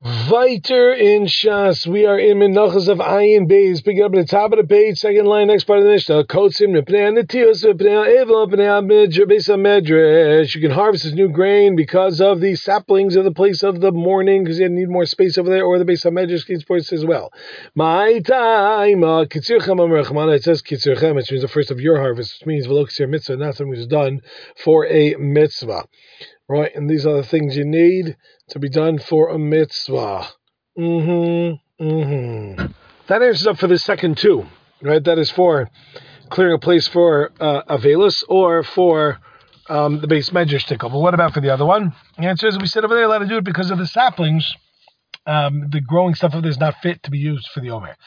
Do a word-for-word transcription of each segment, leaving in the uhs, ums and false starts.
Weiter in Shas, we are in Menachos of Ayin Beis. Picking up at the top of the page, second line, next part of the Mishnah. Kotzim Nepnei Netios Nepnei Evel Nepnei Beis Medrash. You can harvest this new grain because of the saplings of the place of the mourning, because you need more space over there, or the Beis Medrash needs space as well. My time, Kitzurchem Amrachmana. It says Kitzurchem, which means the first of your harvest, which means Velo Kitzur Mitzvah, not something which is done for a mitzvah. Right, and these are the things you need to be done for a mitzvah. Mm-hmm, mm-hmm. That answers up for the second two, right? That is for clearing a place for uh, Avelus or for um, the base medrash tickle. But what about for the other one? The answer is we said over there, allowed to do it because of the saplings. Um, the growing stuff of this is not fit to be used for the Omer.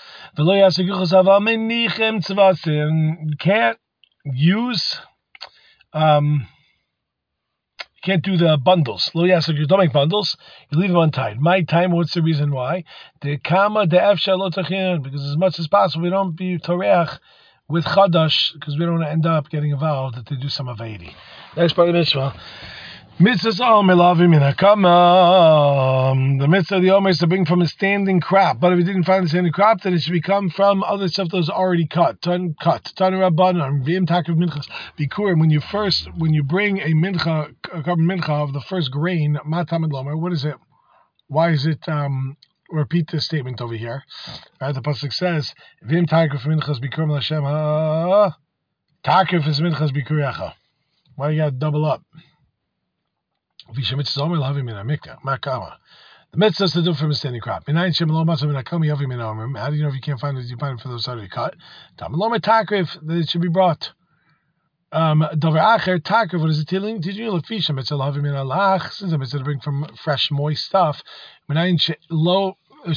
You can't use... Um, You can't do the bundles. Lo yasuk, you don't make bundles. You leave them untied. My time, what's the reason why? The kama de efsha lo tachin, because as much as possible we don't be toreach with chadash, because we don't want to end up getting involved to do some avaidi. Next part of the mitzvah. Mitzvahs all melavim in hakama. The mitzvah of the omer is to bring from a standing crop. But if you didn't find a standing crop, then it should become from other stuff that was already cut. Ton cut. Ton rabbanon. V'im takav minchas bikurim. When you first, when you bring a mincha, a carbon mincha of the first grain, matam and lomer. What is it? Why is it? Um, repeat this statement over here. Right, the pasuk says, "V'im takav minchas bikurim l'Hashem ha takav is minchas bikurecha." Why you got to double up? The mitzvah is to do from a standing crop. How do you know if you can't find it? You find it for those already cut. That it should be brought. Um, what is it telling? Did you since the mitzvah to bring from fresh, moist stuff? How you don't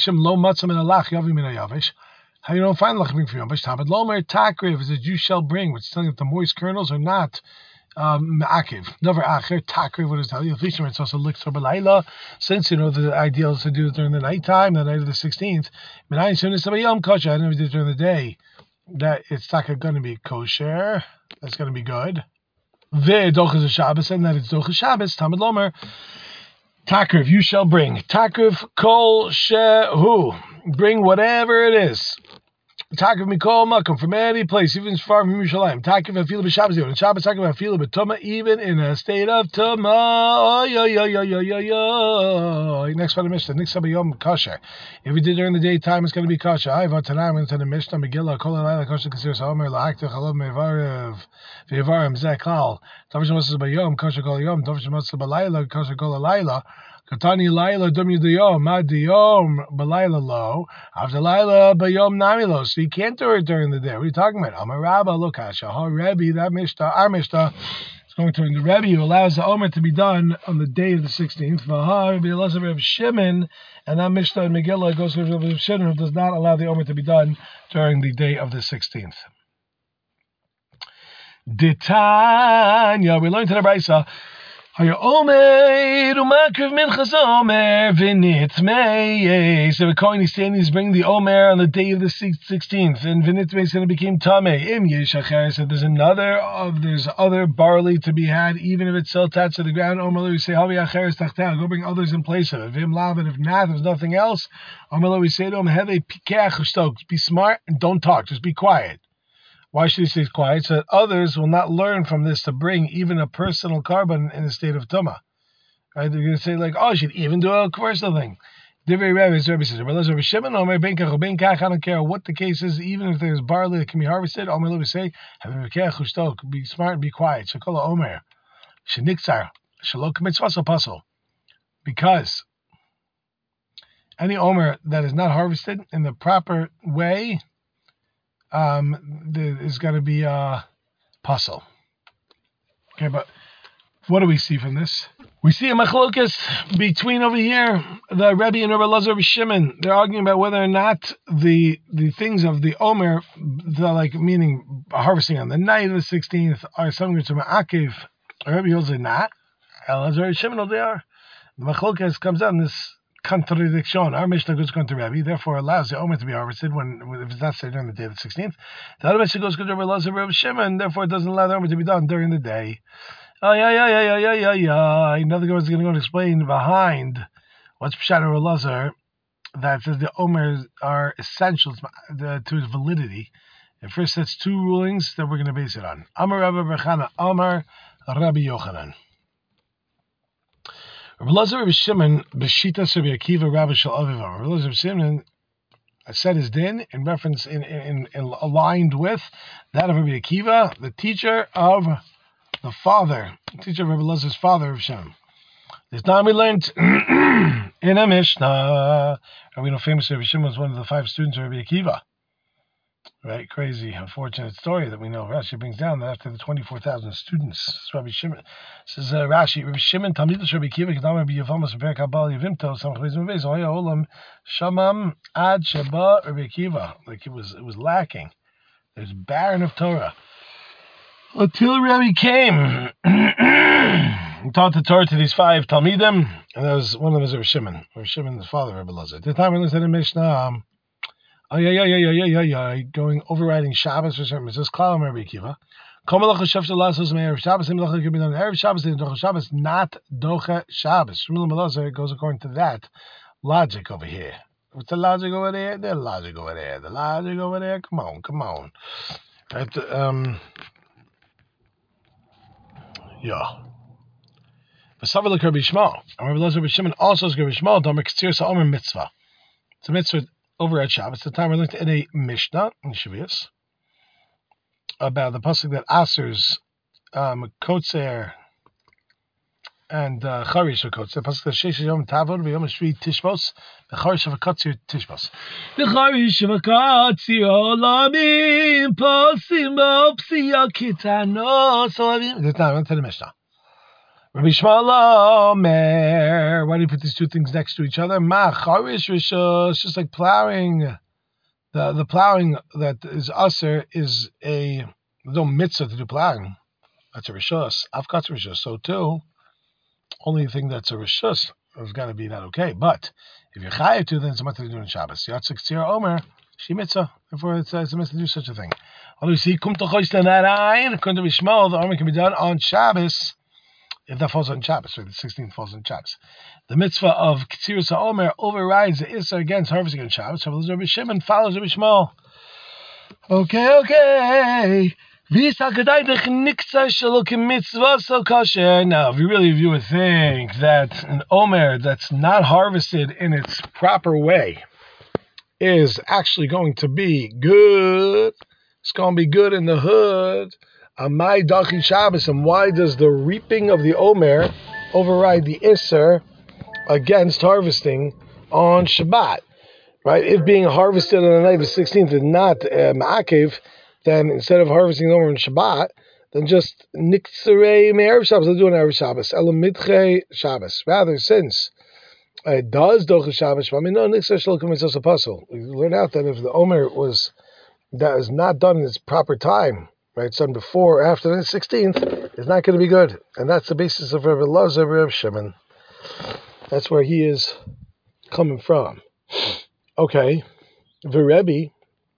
find lachmim for yom? Is that you shall bring, which is telling if the moist kernels are not. Um, Ma'akiv. Never acher, takriv, what does it tell you? It's also lichtor b'layla, since you know the ideal is to do it during the nighttime, the night of the sixteenth. Menayin soon as somebody yom kosher, I don't know if you did it during the day, that it's taka going to be kosher, that's going to be good. Ve'doch is a Shabbos, and that it's doch a Shabbos, Tamid Lomer. Takriv, you shall bring. Takriv kol shehu, bring whatever it is. Takiv mikol makom, from any place, even far from Yerushalayim. Takiv afilu b'Shabbos, and Shabbos takiv afilu b'Tumah, even in a state of Tumah. Yo yo yo yo yo yo. Next part of the Mishnah. Next time yom kosher. If we did during the daytime, it's going to be kosher. I have tonight when it's in the Mishnah Megillah. Kol alayla kosher kasir saomer la'akter chalav mevarev ve'varim zekal. Tavshim matzah b'yom kosher kol yom. Tavshim matzah b'layla kosher kol alayla. Katani Laila Dum Yudiyom, Madiyom, Balayla Lo, after Laila Bayom Namilo. So you can't do it during the day. What are you talking about? Amarabba, Lokasha, Ha Rebbe, that Mishnah, our Mishnah is going to the Rebbe who allows the Omer to be done on the day of the sixteenth. Vaha Rebbe Elazar Reb Shimon, and that Mishnah in Megillah goes to Reb Shimon who does not allow the Omer to be done during the day of the sixteenth. Ditanya, we learned to the Brisa. So the Kohen is saying he's bringing the Omer on the day of the sixteenth, and Vinitme said it became Tameh. Im Yeshacher said there's another of there's other barley to be had, even if it's still attached to the ground. Omer we say Havi Acheres Tachtah, go bring others in place of it. Vim Lav, and if not, there's nothing else. Omer we say to him, Have a pikach stok, be smart and don't talk, just be quiet. Why should he stay quiet? So that others will not learn from this to bring even a personal carbon in a state of tumah. Right? They're going to say like, oh, you should even do a commercial thing. Divrei Rebbe, his Rebbe says, Rabbi Shimon, Omer ben kach ben kach, I don't care what the case is, even if there's barley that can be harvested, Omer we say, have a pikach ushtok, be smart and be quiet. Shakola Omer, sheniktzar, shalok mitzvah puzzle. Because any Omer that is not harvested in the proper way, Um, is going to be a puzzle. Okay, but what do we see from this? We see a machlokas between over here, the Rebbe and Rabbi Elazar Reb Shimon. They're arguing about whether or not the the things of the Omer, the, like meaning harvesting on the night of the sixteenth, are something which are ma'akiv. Rebbe holds it not. Elazar Reb Shimon, they are. The machlokas comes out in this contradiction. Our Mishnah goes to Rebbe, therefore allows the Omer to be harvested when, if it's not said during the day of the sixteenth. The other Mishnah goes to Rabbi Elazar Reb Shimon, therefore it doesn't allow the Omer to be done during the day. Oh, yeah, yeah, yeah, yeah, yeah, yeah, yeah. Another guy is going to go and explain behind What's Pshat Rabbi Elazar that says the Omer are essential to, to its validity? And first, that's two rulings that we're going to base it on. Amar Rabbi Bechana, Amar Rabbi Yochanan. Rabbi Elazar Rabbi Shimon, B'shita Rabbi Akiva, Rabbi Shal Aviv. Rabbi Elazar Rabbi Shimon said his din in reference, in, in, in, in aligned with that of Rabbi Akiva, the teacher of the father, the teacher of Rabbi Elazar's father, Rabbi Shimon. This time we learned in a Mishnah, and we know famously Rabbi Shimon was one of the five students of Rabbi Akiva. Right, crazy, unfortunate story that we know. Rashi brings down that after the twenty-four thousand students, Rabbi Shimon says, uh, Rashi, Rabbi Shimon, Talmidos Rabbi Akiva, Kedam Rabbi Yevamas, Perek Habal Yevimto, Samach Bezim Beis, Oya Olam, Shamam Ad Sheba Rabbi Akiva. Like it was, it was lacking. It was barren of Torah until Rabbi came. He taught the Torah to these five Talmidim, and that was one of them was Rabbi Shimon. Rabbi Shimon, the father of Rabbi Elazar. At the time we listened to Mishnah. Um, Oh yeah, yeah, yeah, yeah, yeah, yeah, yeah. Going overriding Shabbos for certain. It says Klalam Rabbi Akiva. Komalacha Shefta Lasos Me'erev Shabbos. Melacha can be done Erev Shabbos and Docha Shabbos, not Docha Shabbos. Shmuel Melazar goes according to that logic over here. What's the logic over there? The logic over there. The logic over there. Come on, come on. Right, um, yeah. V'savar Rabbi Shmuel. And Rabbi Elazar Rabbi Shimon also is Rabbi Shmuel. Domer K'tzir Sa'omer Mitzvah. It's a mitzvah over at Shabbos. The time we looked at a Mishnah in Shavuos about the pasuk that Asers, um, Kotzer, and uh, Charish are Kotzer. The pasuk that Sheish Yom Tavod v'Yom Shvi Tishbos, the Charish of a Kotzer Tishbos. The Charish of a Kotzer Olamim Posim B'Opsiya Kitanos Olamim. The time we went to the Mishnah. Rabbi Shmuel Omer, why do you put these two things next to each other? Ma charish rishos, just like plowing. The the plowing that is usher is a there's no mitzvah to do plowing. That's a rishos. Avkat's rishos. So too, only thing that's a rishos is got to be not okay. But if you're chayav to, then it's much to do in Shabbos. Yatzik tzir Omer, she mitzvah. Therefore, it's, it's a mitzvah to do such a thing. Although you see, kum tochosh tenarayin, according to Shmuel, the Omer can be done on Shabbos. If that falls on Shabbos, right? The sixteenth falls on Shabbos. The mitzvah of K'tzirus HaOmer overrides the Issa against harvesting on Shabbos. So Rabbi Shimon follows Rabbi Shmuel. Okay, okay. Now, if you really view would think that an Omer that's not harvested in its proper way is actually going to be good, it's going to be good in the hood. Amai Dachi Shabbos, and why does the reaping of the Omer override the Isser against harvesting on Shabbat? Right? If being harvested on the night of the sixteenth is not uh, Ma'akev, then instead of harvesting the Omer on Shabbat, then just Niktzerei Me'erev Shabbos, let's do an Erev Shabbos, Elamitche Shabbos. Rather, since it does Docha Shabbos, I mean, no, Niktzer Shlokim Mitzvos Apostle. We learn out that if the Omer was, that is not done in its proper time, right, it's done before or after the sixteenth, it's not going to be good. And that's the basis of Rabbi Elazar, Rabbi Shimon. That's where he is coming from. Okay. The Rebbe,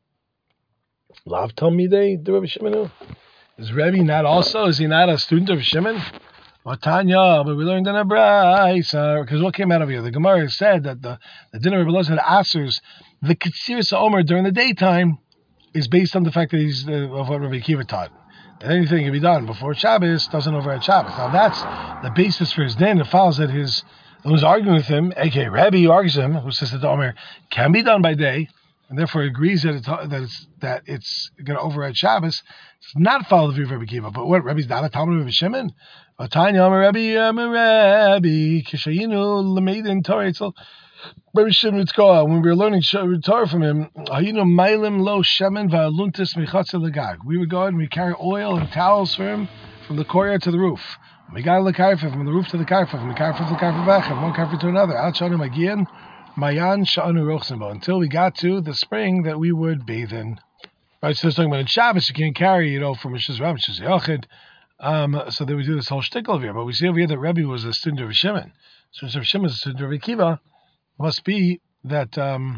Lav Talmidei, the Rabbi Shimon. Is Rebbe not also, is he not a student of Shimon? Tanya, but we learned in a brayso, because what came out of here? The Gemara said that the, the dinner of Rabbi Elazar had asers, the K'tzirus HaOmer during the daytime, is based on the fact that he's uh, of what Rabbi Akiva taught. That anything can be done before Shabbos doesn't override Shabbos. Now that's the basis for his din. It follows that his who's arguing with him, aka Rabbi, who argues him, who says that the Omer can be done by day, and therefore agrees that it's that it's that it's going to override Shabbos. It's not follow the view of Rabbi Akiva. But what, Rabbi's not a Talmud of Rabbi Shimon? Tanya Omer Rabbi Omer Rabbi Kishayinu Lameidin Torah. Rabbi Shimon Tzkoa, when we were learning Torah from him, Mailim Lo Shemen Va'aluntis Mechatze Legag. We would go and we carry oil and towels for him from the courtyard to the roof. We got a karfa from the roof to the karfa, from the karfa to the karfa back, from one karfa to another. Al Shanu Magian, Mayan Shanu Rochsenbo, until we got to the spring that we would bathe in. Right, so it's talking about in Shabbos, you can't carry, you know, from Mishas Ram, Mishas Yochid. Um, so they would do this whole shtickle over here. But we see over here that Rebbe was a student of Shimon. So if Shimon is a student of Rabbi Akiva, must be that um,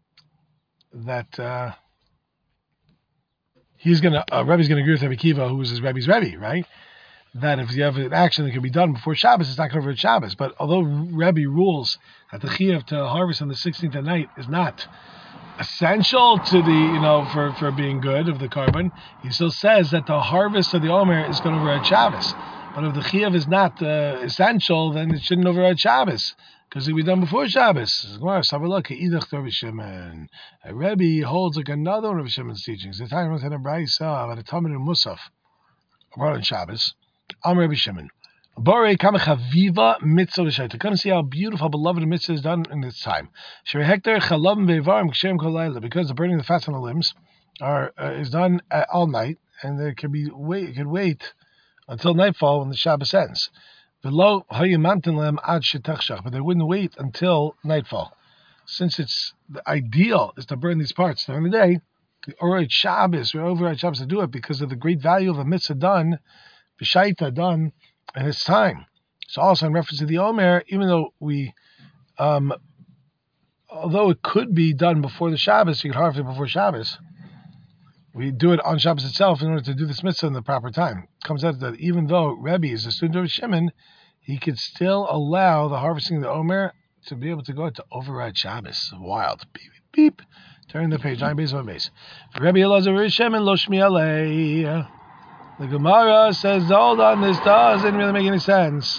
that uh, he's gonna uh, Rebbe's gonna agree with Rabbi Akiva, who was his Rebbe's Rebbe, right? that if you have an action that can be done before Shabbos, it's not going to override Shabbos. But although Rebbe rules that the chiyuv to harvest on the sixteenth at night is not essential to the, you know, for, for being good of the carbon, he still says that the harvest of the Omer is going to override Shabbos. But if the chiyuv is not uh, essential, then it shouldn't override Shabbos, because it will be done before Shabbos. Let's have a look at Idach Rabbi Shimon. Rebbe holds like another one of Shimon's teachings. The time was in a brayso about a Talmud and Musaf brought on Shabbos. Am Rabbi Shimon. Borei kama chaviva mitzvah v'shayta. Come see how beautiful, beloved mitzvah is done in this time. Shere hektar chalam ve'varim kshem kol layla. Because the burning of the fats on the limbs are uh, is done uh, all night, and it can be wait. It can wait until nightfall when the Shabbos ends. V'lo hayamantin lem ad shetachshach. But they wouldn't wait until nightfall, since it's the ideal is to burn these parts during the day. The override Shabbos, we override Shabbos to do it because of the great value of a mitzvah done, v'shayta done. And it's time. So also in reference to the Omer, even though we, um, although it could be done before the Shabbos, you could harvest it before Shabbos, we do it on Shabbos itself in order to do this mitzvah in the proper time. It comes out that even though Rebbe is a student of Shimon, he could still allow the harvesting of the Omer to be able to go to override Shabbos. Wild. Beep, beep, beep. Turn the page, nine base, one base. Rebbe Elazar Shimon lo shmi alei. The Gemara says, hold on, this doesn't really make any sense.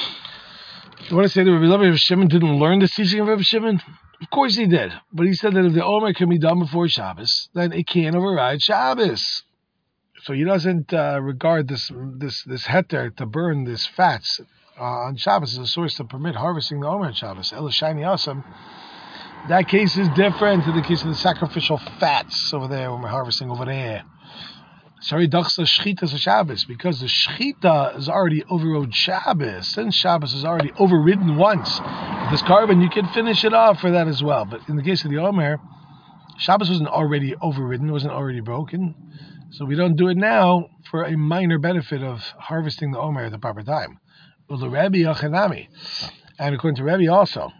You want to say that Rabbi Shimon didn't learn this teaching of Rabbi Shimon? Of course he did. But he said that if the Omer can be done before Shabbos, then it can't override Shabbos. So he doesn't uh, regard this this this heter to burn this fats uh, on Shabbos as a source to permit harvesting the Omer on Shabbos. Ela shiny awesome. That case is different to the case of the sacrificial fats over there when we're harvesting over there. Sorry, dachsa shchita is a Shabbos, because the shchita is already overrode Shabbos. Since Shabbos is already overridden once, with this carbon, you can finish it off for that as well. But in the case of the Omer, Shabbos wasn't already overridden, wasn't already broken. So we don't do it now for a minor benefit of harvesting the Omer at the proper time. Well, the Rebbe Yachanami, and according to Rebbe also,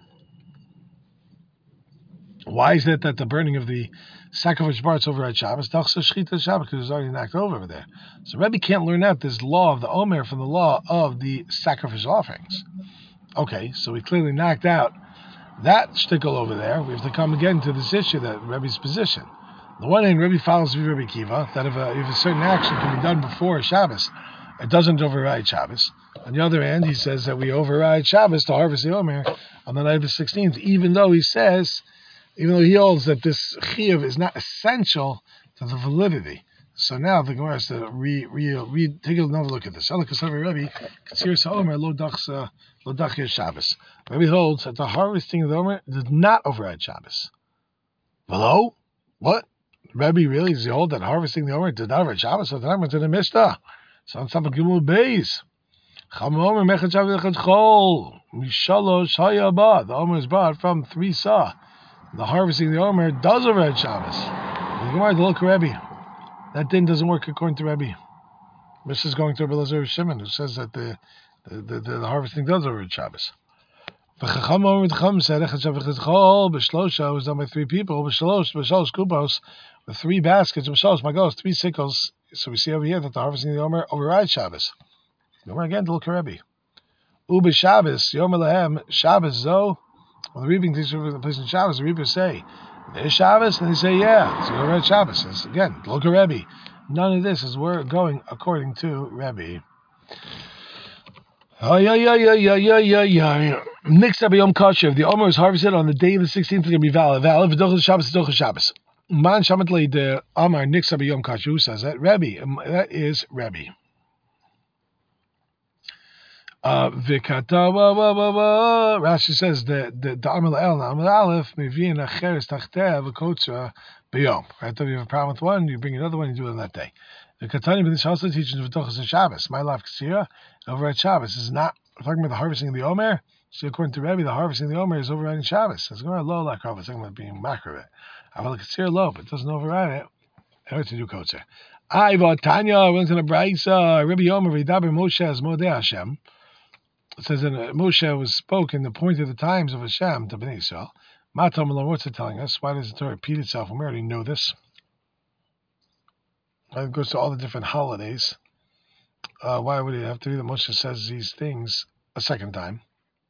why is it that the burning of the sacrificial parts over at Shabbos, Dachsa Shchita Shabbos, because it's already knocked over over there. So Rebbe can't learn out this law of the Omer from the law of the sacrificial offerings. Okay, so we clearly knocked out that shtickle over there. We have to come again to this issue, that Rebbe's position. On the one hand, Rebbe follows Rebbe Kiva, that if a, if a certain action can be done before Shabbos, it doesn't override Shabbos. On the other hand, he says that we override Shabbos to harvest the Omer on the night of the sixteenth, even though he says, even though he holds that this chiyuv is not essential to the validity. So now the Gemara has to re, re, re, take another look at this. Rebbe holds that the harvesting of the Omer does not override Shabbos. Below? What? Rebbe really, does he hold that harvesting the Omer does not override Shabbos? So the time went to the Mishnah. So on top of Gimel Beis. The Omer is brought from three saw. The harvesting of the Omer does override Shabbos. The Gemara to look at Rebbe. That din doesn't work according to Rebbe. This is going to Rebbe Elazar Shimon, who says that the the, the, the, the harvesting does override Shabbos. The Chacham Omer Chacham said Echad Shabbos Chol B'Shlosha was done by three people. B'Shlosh B'Shlosh Kupos with three baskets. B'Shlosh Magos, three sickles. So we see over here that the harvesting of the Omer overrides Shabbos. The Gemara again to look at Rebbe. Ube Shabbos Yom Elahem Shabbos Zo. When the reaping takes over the place in Shabbos, the reapers say, there's Shabbos, and they say, yeah, it's override Shabbos. It's, again, look at Rebbe. None of this is we're going according to Rebbe. Oh, yeah, yeah, yeah, yeah, yeah, yeah, yeah. Next up, Yom Kasher. If the Omer is harvested on the day of the sixteenth, it's going to be valid. Valid. V'dochel Shabbos, v'dochel Shabbos. Man shamat le de Amar Next up, Yom Kasher. Who says that? Rebbe. That is Rebbe. Uh, Vikata wa wa wa wa. Rashi says that the the Amar El Amar Aleph Mevin Acheres Tachtev Kotzra B'Yom. Right? If you have a problem with one, you bring another one, you do it on that day. The Katani but this also teaches V'Tochas and Shabbos. My life Ksira over at Shabbos is not talking about the harvesting of the Omer. So according to Rebbe, the harvesting of the Omer is overriding Shabbos. It's going to low like Rav. It's talking about being macro. I will Ksira low, but it doesn't override it. In order to do Kotzra. I bought Tanya went to the Braisa. Rebbe Omer V'Daber Moshe as Modeh Hashem. It says that Moshe was spoken the point of the times of Hashem to Bnei Yisrael. Matam Malon, what's it telling us? Why does the Torah repeat itself? We already know this. It goes to all the different holidays. Uh, why would it have to be that Moshe says these things a second time?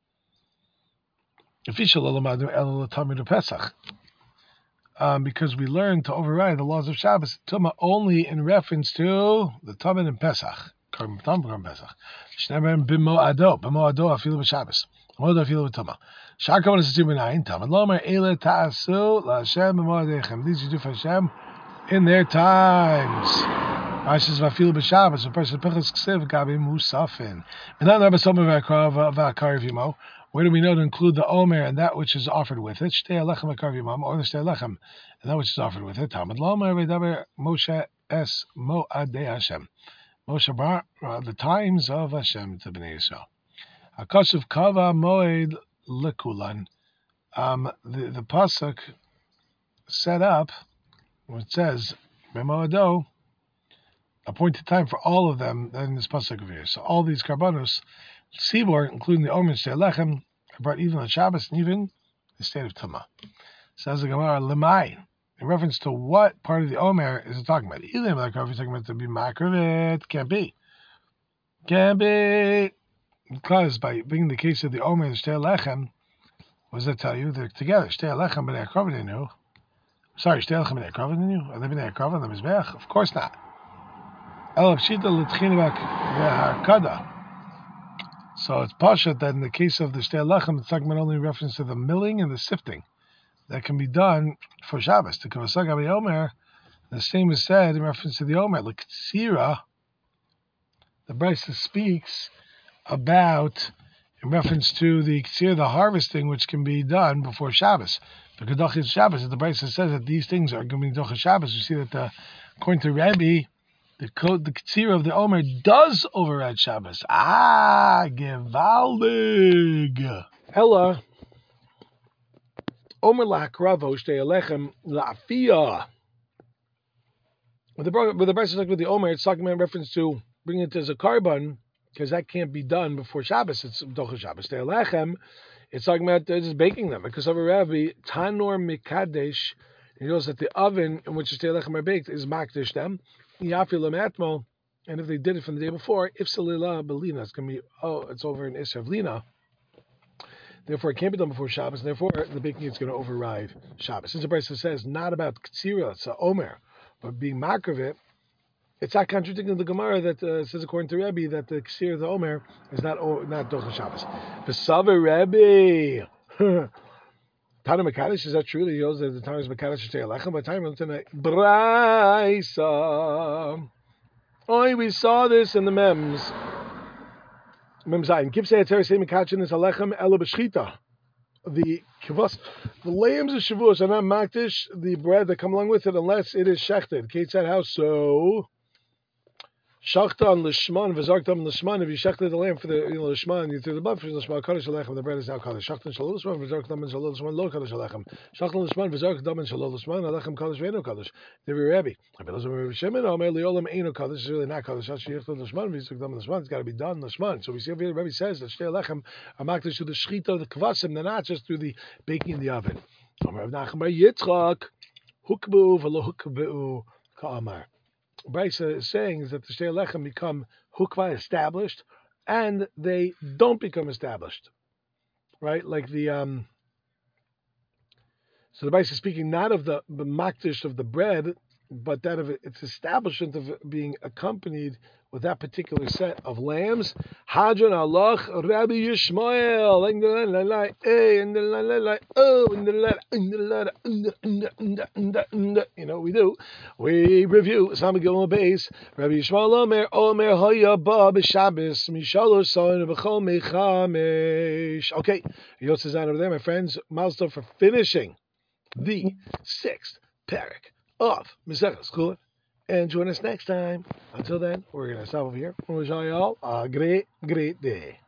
Um, because we learn to override the laws of Shabbos Tuma only in reference to the Tamid and Pesach. Korban Tam, Korban Pesach. Shneimem b'mo'ado, b'mo'ado afilu b'Shabbos. B'mo'ado afilu b'Tuma. Shar Kavan is nine. Tamid Lomer Eile Ta'asu LaHashem b'mo'adechem. These you do for Hashem in their times. Rashis vafilu b'Shabbos. A person pechus ksiv gabim musafin. V'nan Rabba Somer v'Akarav v'Akarav Yimo. Where do we know to include the Omer and that which is offered with it? Shtei Alechem v'Akarav Yimam, or the Shtei Alechem and that which is offered with it. Tamid Lomer v'Daber Moshe es Mo'adei Hashem. Moshe brought uh, the times of Hashem to Bnei Yisrael. Hakosuf Kava Moed Lekulan. Um, the the pasuk set up, where it says Memoado, appointed time for all of them in this pasuk over here. So all these karbanos, Sibor, including the Omer Shtei Lechem, are brought even on Shabbos and even the state of Tumah. Says the Gemara, Lemai, in reference to what part of the Omer is it talking about? Either like if you're talking about to be makravit, can't be. Can't be. Because by being the case of the Omer and Shtei Lechem, what does that tell you? They're together. Shtei Lechem b'nei akravin. Sorry, Shtei Lechem b'nei akravin. Are they b'nei akravin on the Mizbeach? Of course not. El Pshita l'tchinivak v'hakada. So it's pashat that in the case of the Shtei Lechem, it's talking about only in reference to the milling and the sifting that can be done for Shabbos. The Kavasag Abi Omer, the same is said in reference to the Omer. The Ktsira, the Brisa speaks about in reference to the Ktsira, the harvesting, which can be done before Shabbos. The Kedach is Shabbos. The Brisa says that these things are going to be Kedach Shabbos. You see that the, according to Rabbi, the code, the Ktsira of the Omer does override Shabbos. Ah, Gevaldig. Ella. Omer la'akravo shtei alechem la'afiyah. With the with the Brisa with the Omer, it's talking about in reference to bringing it as a carbon, because that can't be done before Shabbos. It's Docha Shabbos. Shtei alechem, it's talking about uh, just baking them. Because of a Rabbi, Tanor Mikadesh, he knows that the oven in which the Shtei alechem are baked is makdish them. Yafil matmo, and if they did it from the day before, if salila belina, it's going to be, oh, it's over in Isra of Lina. Therefore, it can't be done before Shabbos, and therefore the baking is going to override Shabbos. Since the Brisa says not about Ktsira, it's a Omer, but being Makravit, it's not contradicting the Gemara that uh, says, according to Rebbe, that the Ktsira, the Omer, is not o- not Docha Shabbos. V'saver Rebbe. Tana Mekadesh, is that true? That he knows that the time is Mekadesh Shtei Alechem, but time is tonight. Brisa. Oh, we saw this in the Mems. Memzayin. Kipsei Atzer Sei Mikachin is Alechem Ela B'Shchita. The kivas, the lambs of Shavuos are not makdish, the bread that come along with it, unless it is shechted. Kate said, how so? Shachta on lishman, v'zarkta on lishman. If you shechted the lamb for the you know, lishman, you threw the blood for the lishman. Kaddish alechem. The bread is now kaddish. Shachta shalol lishman, v'zarkta on shalol lishman. Lo kaddish alechem. Shachta lishman, v'zarkta on shalol lishman. Alechem kaddish ve'eno kaddish. Devi Rabbi. Rabbi Elazar Rabbi Shimon. Omer liolam eino kaddish. Is really not kaddish. Shachta lishman, v'zarkta on lishman. It's got to be done lishman. So we see over here. Rabbi says that shtei alechem are makdish through the shchita of the kvasim. They're not just through the baking in the oven. Omer Rav Nachman bar Yitzchak. Hukbu v'lo hukbu ka'amar. Brisa is saying is that the Shtei Alechem become hukva, established, and they don't become established, right? Like the um. So the Brisa is speaking not of the, the makdish of the bread, but that of its establishment of it being accompanied with that particular set of lambs. Hadron Allah, Rabbi Yishmael, you know we do. We review Samagil Base. Rabbi Yishmael Omer Omer Hoya Ba B'Shabbos Mishalo Son V'Chol Mechamesh. Okay, Yosef over there, my friends. Milestone for finishing the sixth parak of Maseches Chulin. And join us next time. Until then, we're going to stop over here. We wish all y'all a great, great day.